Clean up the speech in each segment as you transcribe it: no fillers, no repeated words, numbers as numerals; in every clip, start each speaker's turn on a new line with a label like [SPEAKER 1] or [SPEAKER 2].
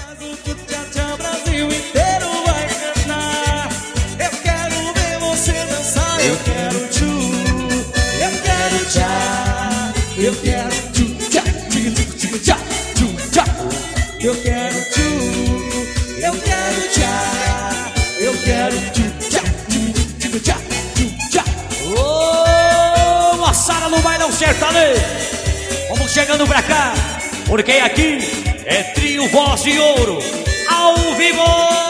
[SPEAKER 1] faz o tchau-tchau, Brasil inteiro vai cantar. Eu quero ver você dançar, eu quero tchu, eu quero tchá, eu quero tchu, tchá, tchu, tchá, tchu, tchá. Eu quero tchu, eu quero tchá, eu quero tchu, tchá, tchu, tchá, tchu, tchá.
[SPEAKER 2] Ô, moçada no bailão sertanejo, vamos chegando pra cá, porque aqui é Trio Voz de Ouro, ao vivo.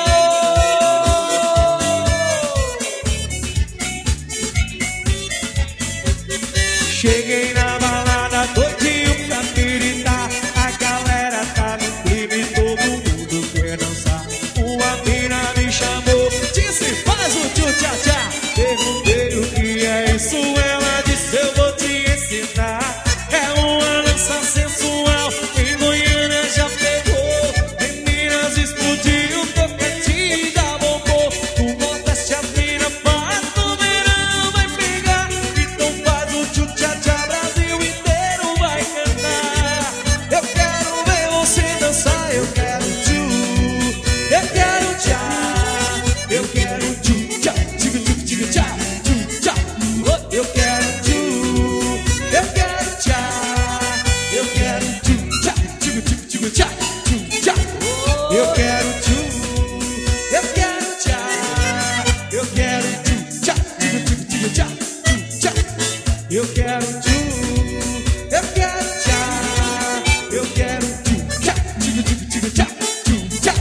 [SPEAKER 1] Cheguei na balada doidinho pra gritar, a galera tá no clima e todo mundo quer dançar. Uma mina me chamou, disse faz o tchu-tchá-tchá. Perguntei o que é isso, ela disse eu vou te ensinar. É uma dança sensual, em Goiânia já pegou. Meninas explodiu, toquetinho já bombou. No Nordeste a mina faz, no verão vai pegar. Então faz o tchu-tchá-tchá, Brasil inteiro vai cantar. Eu quero ver você dançar, eu quero tchu, eu quero tchá, eu quero tchu, tchá, tchu, tchá, tchu, tchá. Eu quero tchu, eu quero tchá, eu quero tchu, tchá, tchu, tchá, tchu, tchá. Eu quero tchu, eu quero tchá, eu quero tchu, tchá, tchu, tchá, tchu, tchá. Eu quero tchu, eu quero tchá, eu quero tchu, tchá, tchu, tchá, tchu, tchá.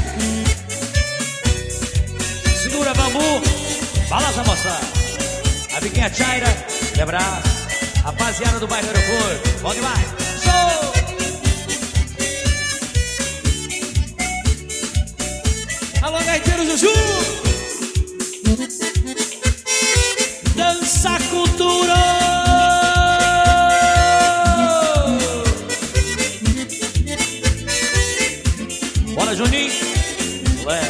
[SPEAKER 2] Segura bambu, balança moçada. A biquinha Chaira, quebrar. Rapaziada do bairro Aeroporto, bom demais. Show!
[SPEAKER 1] Alô, gaiteiro Juju!
[SPEAKER 2] Dança cultura. Bora, Juninho. Ué.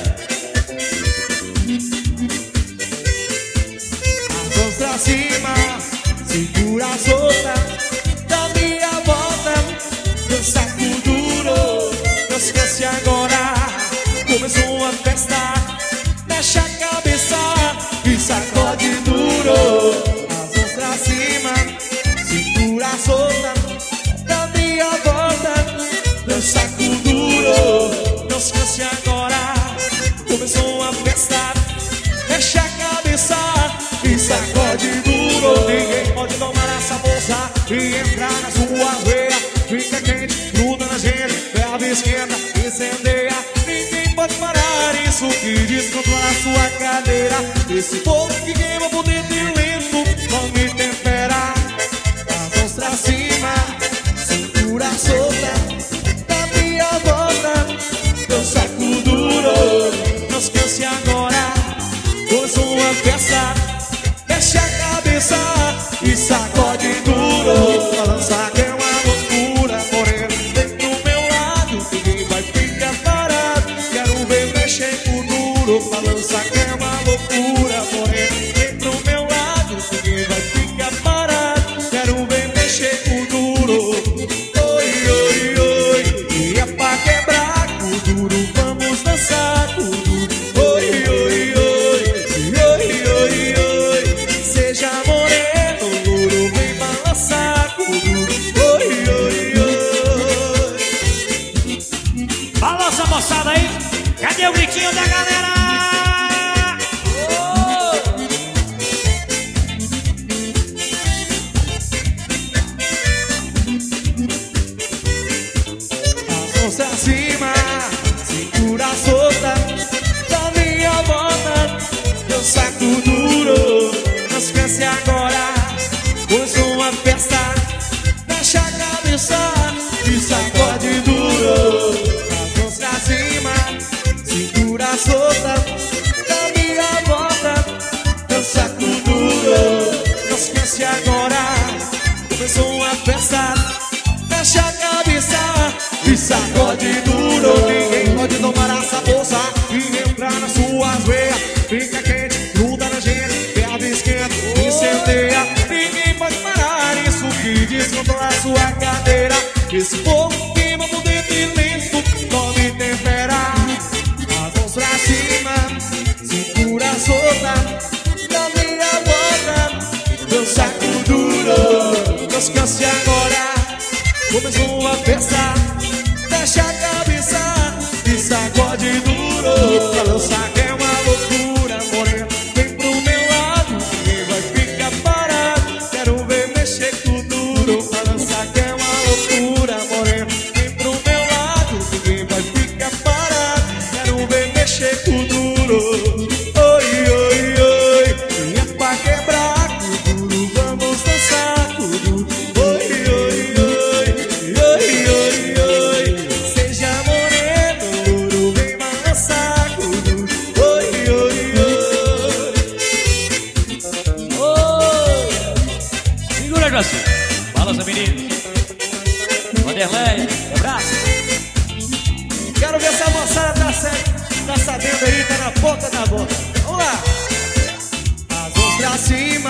[SPEAKER 1] As mãos pra cima, segura a solta, dá minha volta, dança com duro, não esquece agora, começou a festa, mexe a cabeça e sacode duro. As mãos pra cima, segura a solta, dá minha volta, dança com duro, não esquece agora, começou a festa, mexe a cabeça e sacode duro. Ninguém pode tomar essa bolsa e entrar na sua veia. Fica quente, gruda na gente, ferve, esquenta, incendeia. Ninguém pode parar isso que descontrola a sua cadeira. Esse fogo que queima por dentro e lento não me tempera. As mãos pra cima, cintura solta, dá minha volta, eu saco duro. Não esquece agora, pois uma festa, mexe a cabeça e sacode duro. Balança que é uma loucura, morena, vem do meu lado, ninguém vai ficar parado. Quero ver mexer com duro. Balança que é uma loucura, morena, vem do meu lado, ninguém vai ficar parado. Quero ver mexer com duro. Oi, oi, oi, e é pra quebrar com duro, vamos dançar com duro. Oi, oi, oi, oi, oi, oi, seja moreno, duro, vem balançar com duro. Oi, oi, oi.
[SPEAKER 2] Balança moçada aí. Cadê o gritinho da galera?
[SPEAKER 1] As mãos pra cima, segura solta, dá minha volta, eu saco duro. Não esquece agora, pois uma festa, mexe a cabeça e sacode duro. As mãos pra cima, segura solta, dá minha volta, eu saco duro. Não esquece agora, começou uma festa, mexe a cabeça e sacode duro. Ninguém pode tomar essa bolsa e entrar nas suas veias. Fica quente, gruda na gente, ferve, esquenta, incendeia. Ninguém pode parar isso que descontrola a sua cadeira. Esse fogo queima por dentro e lento, não me tempera. festa, mexe a cabeça e sacode duro. Balançar que é uma loucura, morena. Vem pro meu lado, ninguém vai ficar parado. Quero ver mexer com duro. Balançar que é uma loucura, morena. Vem pro meu lado, ninguém vai ficar parado. Quero ver mexer com duro. Oi, oi, oi. E é pra quebrar com duro, vamos dançar com duro. Oi, oi, oi. Oi, oi, oi. Seja moreno, duro, vem balançar com duro. Oi, oi, oi.
[SPEAKER 2] Oi. Segura, Jaci. Balança, menino. Vanderlei, abraço.
[SPEAKER 1] Quero ver se a moçada tá sabendo aí, tá na ponta da boca. Vamos lá. As mãos pra cima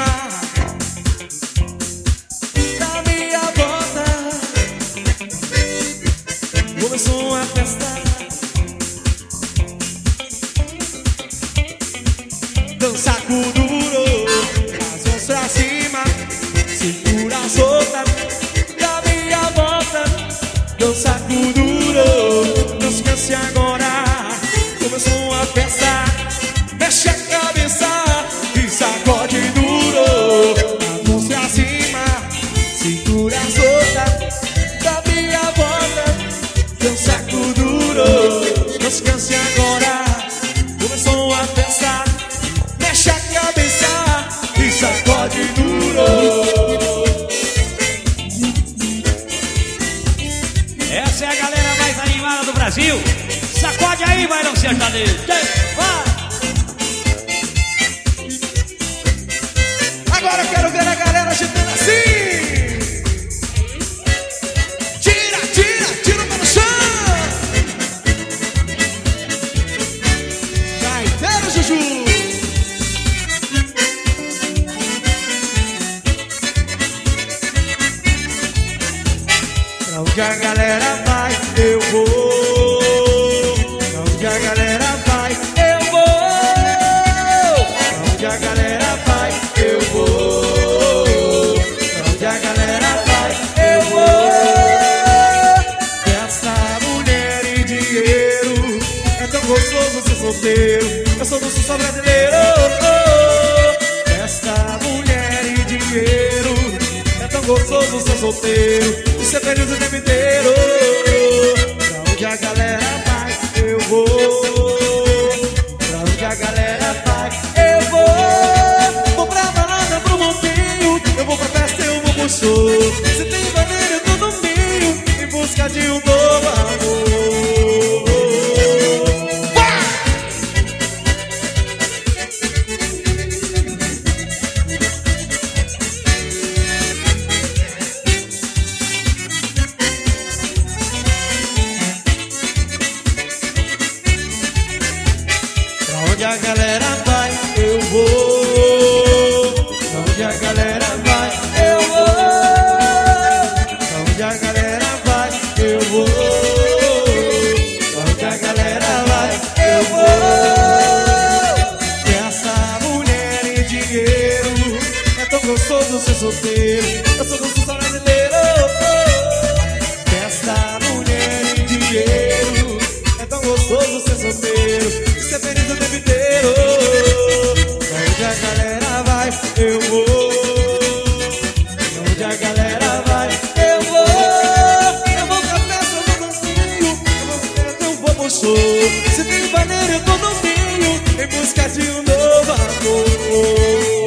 [SPEAKER 1] da minha bota. Começou uma festa. Dançar com duro. As mãos pra cima, cintura solta da minha bota. Dançar com duro. Não esquece agora. Começou a festa. Mexe a cabeça e sacode duro. As mãos pra cima, cintura solta da minha bota. Dançar com duro. Não esquece agora. Começou a festa. Mexe a cabeça e sacode duro.
[SPEAKER 2] Essa é a galera mais animada do Brasil. Sacode aí, vai não ser sertanejo. Vai!
[SPEAKER 1] Agora eu quero ver a galera agitando assim. Tira, tira, tira para o chão. Gaiteiro Juju. Pra onde a galera vai, eu vou. Pra onde a galera vai, eu vou. Pra onde a galera vai, eu vou. Pra onde a galera vai, eu vou. Festa, mulher e dinheiro. É tão gostoso ser solteiro. Eu sou do sul brasileiro. Festa, mulher e dinheiro. É tão gostoso ser solteiro. E ser feliz o tempo inteiro. Pra onde a galera vai, eu vou. Pra onde a galera vai, eu vou. Vou pra balada, pro montinho. Eu vou pra festa, eu vou pro show. Se tem maneira, eu tô no meio, em busca de um novo amor. Pra onde a galera vai, eu vou. Pra onde a galera vai, eu vou. Pra onde a galera vai, eu vou. Pra onde a galera vai, eu vou. Essa mulher e dinheiro. É tão gostoso ser solteiro. Eu sou do sul brasileiro. Essa mulher e dinheiro. É tão gostoso ser solteiro. Ser feliz o tempo inteiro. Pra onde a galera vai, eu vou. Pra onde a galera vai, eu vou. Eu vou pra festa, eu vou dancinho. Eu vou pra festa, eu vou pro show. Se tem maneira, eu tô no vinho, em busca de um novo amor.